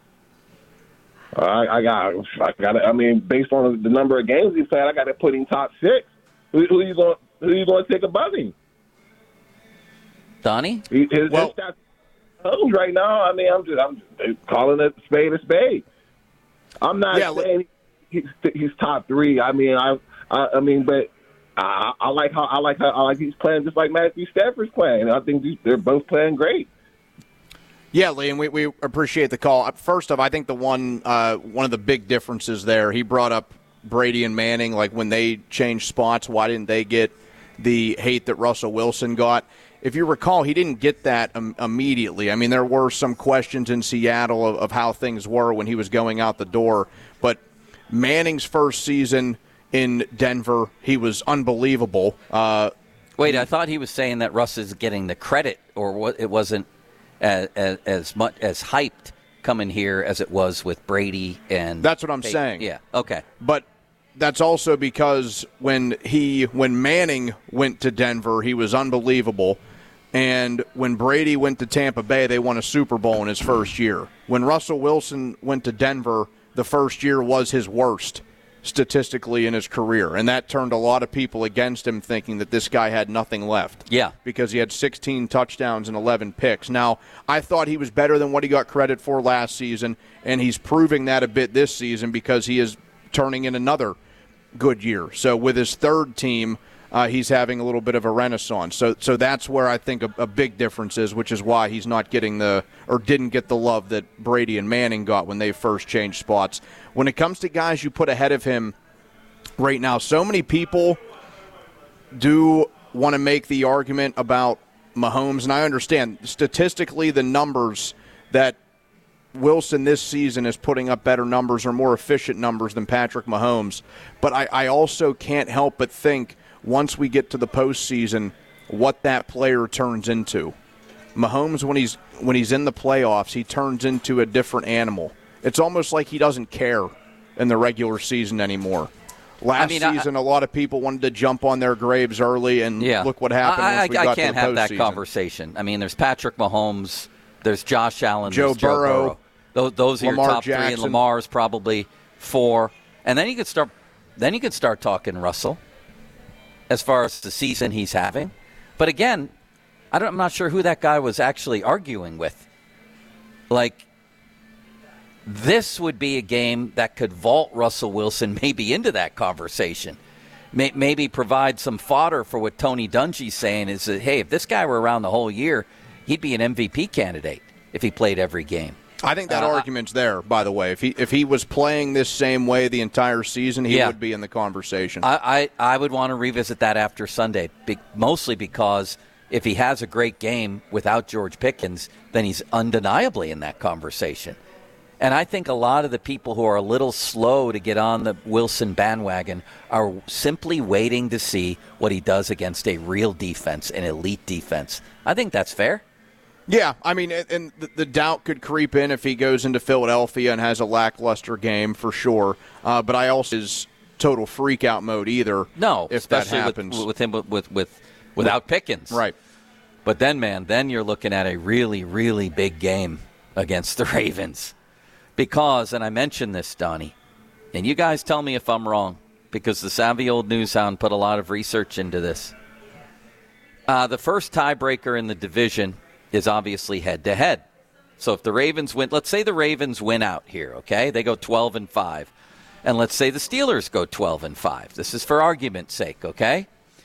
I, I got, I got. I mean, based on the number of games he played, I got to put him top six. Who, who you going? Who you going to take above him? Donnie? He, his, well, his stats homes right now. I mean, I'm just, I'm just calling it spade a spade. I'm not yeah, saying he's, he's top three. I mean, I, I, I mean, but I, I like how I like how I like he's playing just like Matthew Stafford's playing. I think they're both playing great. Yeah, Lee, and we, we appreciate the call. First off, I think the one uh, one of the big differences there, he brought up Brady and Manning, like when they changed spots, why didn't they get the hate that Russell Wilson got? If you recall, he didn't get that um, immediately. I mean, there were some questions in Seattle of, of how things were when he was going out the door. But Manning's first season in Denver, he was unbelievable. Uh, Wait, I thought he was saying that Russ is getting the credit, or what, it wasn't as, as, as much as hyped coming here as it was with Brady and. That's what I'm Peyton. saying. Yeah. Okay. But that's also because when he when Manning went to Denver, he was unbelievable. And when Brady went to Tampa Bay, they won a Super Bowl in his first year. When Russell Wilson went to Denver, the first year was his worst statistically in his career. And that turned a lot of people against him, thinking that this guy had nothing left. Yeah. Because he had sixteen touchdowns and eleven picks. Now, I thought he was better than what he got credit for last season, and he's proving that a bit this season because he is turning in another good year. So with his third team, Uh, he's having a little bit of a renaissance. So so that's where I think a, a big difference is, which is why he's not getting the, or didn't get the love that Brady and Manning got when they first changed spots. When it comes to guys you put ahead of him right now, so many people do want to make the argument about Mahomes, and I understand statistically the numbers that Wilson this season is putting up better numbers or more efficient numbers than Patrick Mahomes. But I, I also can't help but think, once we get to the postseason, what that player turns into. Mahomes, when he's when he's in the playoffs, he turns into a different animal. It's almost like he doesn't care in the regular season anymore. Last I mean, season, I, a lot of people wanted to jump on their graves early, and yeah. look what happened I, once we I, got I can't to the have that postseason. conversation. I mean, there's Patrick Mahomes, there's Josh Allen, Joe there's Joe Burrow, Burrow. Those, those are Lamar your top Jackson. three, and Lamar's probably four. And then you could start. Then you could start talking Russell, as far as the season he's having. But again, I don't, I'm not sure who that guy was actually arguing with. Like, this would be a game that could vault Russell Wilson maybe into that conversation. May, maybe provide some fodder for what Tony Dungy's saying is that, hey, if this guy were around the whole year, he'd be an M V P candidate if he played every game. I think that uh, argument's there, by the way. If he if he was playing this same way the entire season, he yeah. would be in the conversation. I, I, I would want to revisit that after Sunday, be, mostly because if he has a great game without George Pickens, then he's undeniably in that conversation. And I think a lot of the people who are a little slow to get on the Wilson bandwagon are simply waiting to see what he does against a real defense, an elite defense. I think that's fair. Yeah, I mean, and the, the doubt could creep in if he goes into Philadelphia and has a lackluster game for sure. Uh, but I also is total freak out mode either. No, if that especially happens with, with him with, with without Pickens, right? But then, man, then you're looking at a really, really big game against the Ravens. Because, and I mentioned this, Donnie, and you guys tell me if I'm wrong, because the savvy old news hound put a lot of research into this. Uh, the first tiebreaker in the division is obviously head-to-head. So if the Ravens win, let's say the Ravens win out here, okay? They go twelve and five. And let's say the Steelers go twelve and five. This is for argument's sake, okay?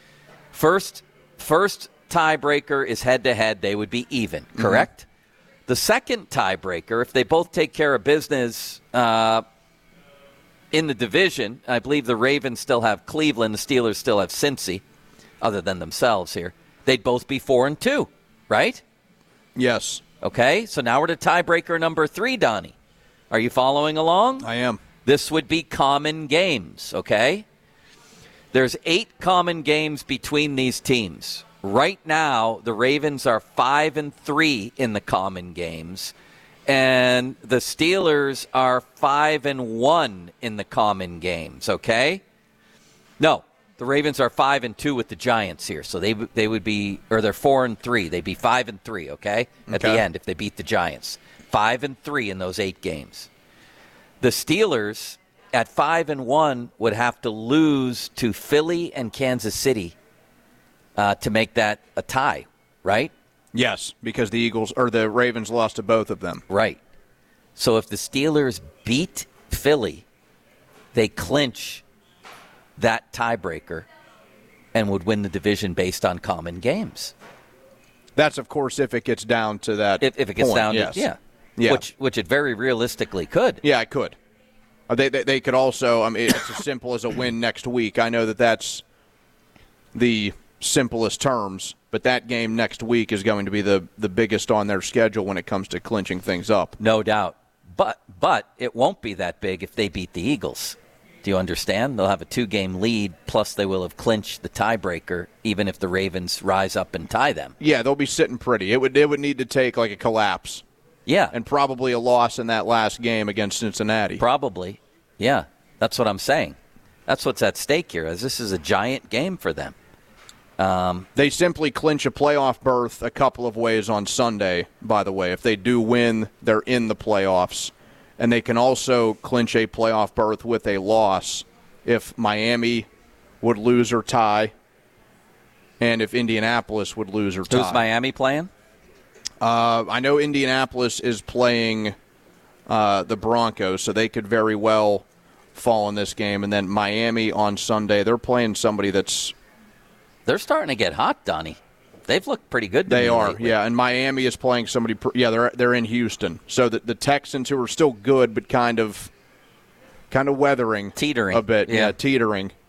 First, first tiebreaker is head-to-head. They would be even, correct? Mm-hmm. The second tiebreaker, if they both take care of business uh, in the division, I believe the Ravens still have Cleveland, the Steelers still have Cincy, other than themselves here. They'd both be four and two, right? Yes. Okay, so now we're to tiebreaker number three, Donnie. Are you following along? I am. This would be common games, okay? There's eight common games between these teams. Right now, the Ravens are five and three in the common games, and the Steelers are five and one in the common games. Okay, no, the Ravens are five and two with the Giants here, so they they would be, or they're four and three. They'd be five and three. Okay, at okay. the end if they beat the Giants, five and three in those eight games. The Steelers at five and one would have to lose to Philly and Kansas City. Uh, to make that a tie, right? Yes, because the Eagles or the Ravens lost to both of them. Right. So if the Steelers beat Philly, they clinch that tiebreaker and would win the division based on common games. That's, of course, if it gets down to that. If, if it gets point, down yes. to yeah. yeah, which which it very realistically could. Yeah, it could. Uh, they, they they could also. I mean, it's as simple as a win next week. I know that that's the simplest terms, but that game next week is going to be the, the biggest on their schedule when it comes to clinching things up. No doubt. But but it won't be that big if they beat the Eagles. Do you understand? They'll have a two-game lead, plus they will have clinched the tiebreaker, even if the Ravens rise up and tie them. Yeah, they'll be sitting pretty. It would it would need to take like a collapse. Yeah. And probably a loss in that last game against Cincinnati. Probably. Yeah, that's what I'm saying. That's what's at stake here, as this is a giant game for them. Um, they simply clinch a playoff berth a couple of ways on Sunday, by the way. If they do win, they're in the playoffs. And they can also clinch a playoff berth with a loss if Miami would lose or tie, and if Indianapolis would lose or tie. Who's Miami playing? Uh, I know Indianapolis is playing uh, the Broncos, so they could very well fall in this game. And then Miami on Sunday, they're playing somebody that's... They're starting to get hot, Donnie. They've looked pretty good to They me are, lately. yeah. And Miami is playing somebody. Yeah, they're they're in Houston. So the, the Texans, who are still good, but kind of kind of weathering, teetering a bit. Yeah, yeah teetering.